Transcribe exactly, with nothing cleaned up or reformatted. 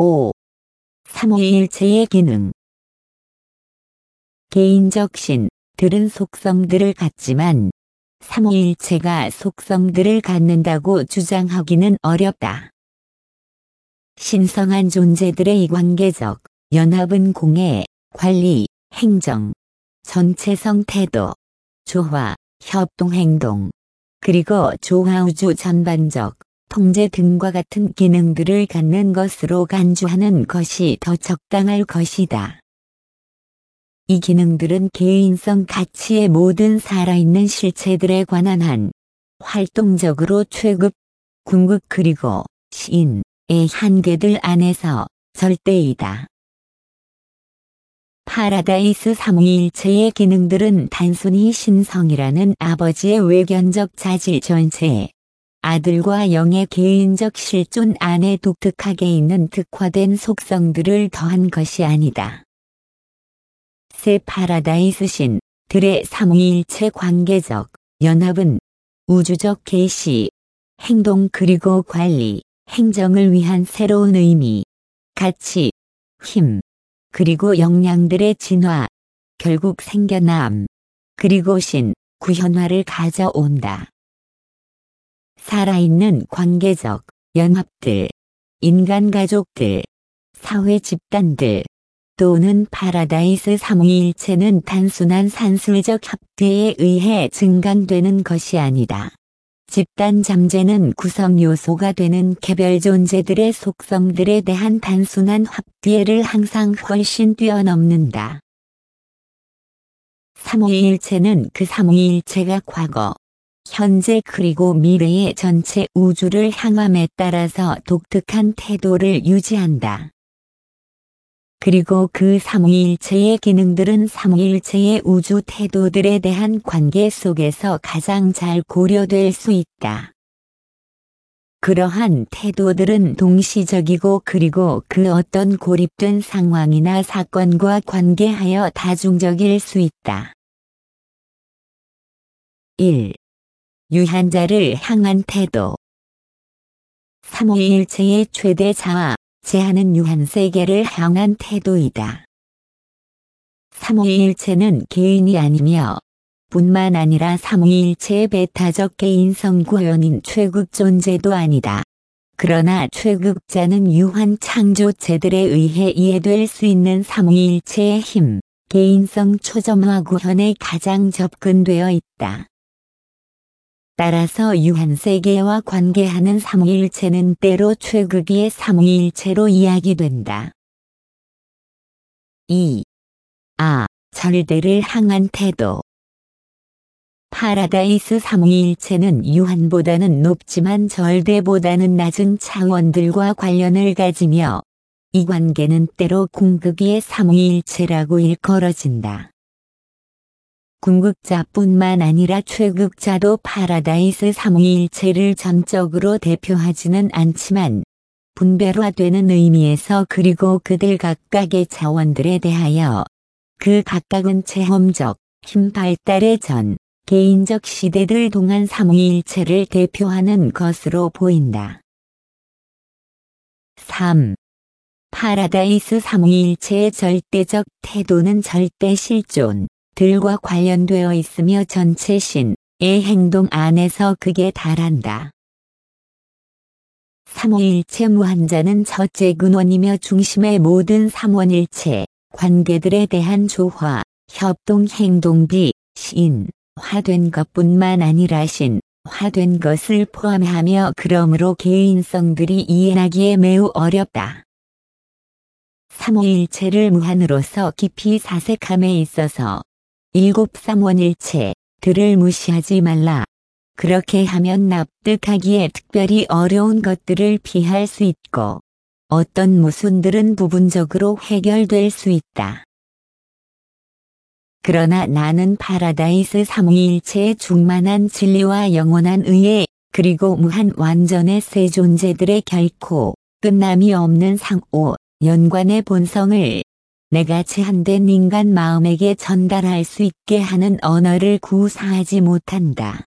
오. 삼위일체의 기능. 개인적 신들은 속성들을 갖지만 삼위일체가 속성들을 갖는다고 주장하기는 어렵다. 신성한 존재들의 이관계적 연합은 공예, 관리, 행정, 전체성 태도, 조화, 협동행동, 그리고 조화우주 전반적 통제 등과 같은 기능들을 갖는 것으로 간주하는 것이 더 적당할 것이다. 이 기능들은 개인성 가치의 모든 살아있는 실체들에 관한 한 활동적으로 최급, 궁극 그리고 신의 한계들 안에서 절대이다. 파라다이스 삼위일체의 기능들은 단순히 신성이라는 아버지의 외견적 자질 전체에 아들과 영의 개인적 실존 안에 독특하게 있는 특화된 속성들을 더한 것이 아니다. 새 파라다이스 신들의 삼위일체 관계적 연합은 우주적 계시, 행동 그리고 관리, 행정을 위한 새로운 의미, 가치, 힘, 그리고 역량들의 진화, 결국 생겨남, 그리고 신, 구현화를 가져온다. 살아있는 관계적 연합들, 인간 가족들, 사회 집단들, 또는 파라다이스 삼위일체는 단순한 산술적 합계에 의해 증강되는 것이 아니다. 집단 잠재는 구성 요소가 되는 개별 존재들의 속성들에 대한 단순한 합계를 항상 훨씬 뛰어넘는다. 삼위일체는 그 삼위일체가 과거, 현재 그리고 미래의 전체 우주를 향함에 따라서 독특한 태도를 유지한다. 그리고 그 삼위일체의 기능들은 삼위일체의 우주 태도들에 대한 관계 속에서 가장 잘 고려될 수 있다. 그러한 태도들은 동시적이고 그리고 그 어떤 고립된 상황이나 사건과 관계하여 다중적일 수 있다. 일. 유한자를 향한 태도. 삼위일체의 최대 자아, 제한은 유한세계를 향한 태도이다. 삼위일체는 개인이 아니며 뿐만 아니라 삼위일체의 배타적 개인성 구현인 최극 존재도 아니다. 그러나 최극자는 유한 창조체들에 의해 이해될 수 있는 삼위일체의 힘, 개인성 초점화 구현에 가장 접근되어 있다. 따라서 유한세계와 관계하는 삼위일체는 때로 최극의 삼위일체로 이야기된다. 이. 아, 절대를 향한 태도. 파라다이스 삼위일체는 유한보다는 높지만 절대보다는 낮은 차원들과 관련을 가지며 이 관계는 때로 궁극의 삼위일체라고 일컬어진다. 궁극자뿐만 아니라 최극자도 파라다이스 삼위일체를 전적으로 대표하지는 않지만 분별화되는 의미에서 그리고 그들 각각의 차원들에 대하여 그 각각은 체험적 힘 발달의 전 개인적 시대들 동안 삼위일체를 대표하는 것으로 보인다. 삼. 파라다이스 삼위일체의 절대적 태도는 절대 실존 들과 관련되어 있으며 전체 신의 행동 안에서 극에 달한다. 삼위일체 무한자는 첫째 근원이며 중심의 모든 삼원일체 관계들에 대한 조화, 협동 행동비, 신화된 것뿐만 아니라 신화된 것을 포함하며 그러므로 개인성들이 이해하기에 매우 어렵다. 삼위일체를 무한으로서 깊이 사색함에 있어서 일곱 삼원일체들을 무시하지 말라. 그렇게 하면 납득하기에 특별히 어려운 것들을 피할 수 있고 어떤 모순들은 부분적으로 해결될 수 있다. 그러나 나는 파라다이스 삼위일체의 충만한 진리와 영원한 의에 그리고 무한 완전의 새 존재들의 결코 끝남이 없는 상호 연관의 본성을 내가 제한된 인간 마음에게 전달할 수 있게 하는 언어를 구사하지 못한다.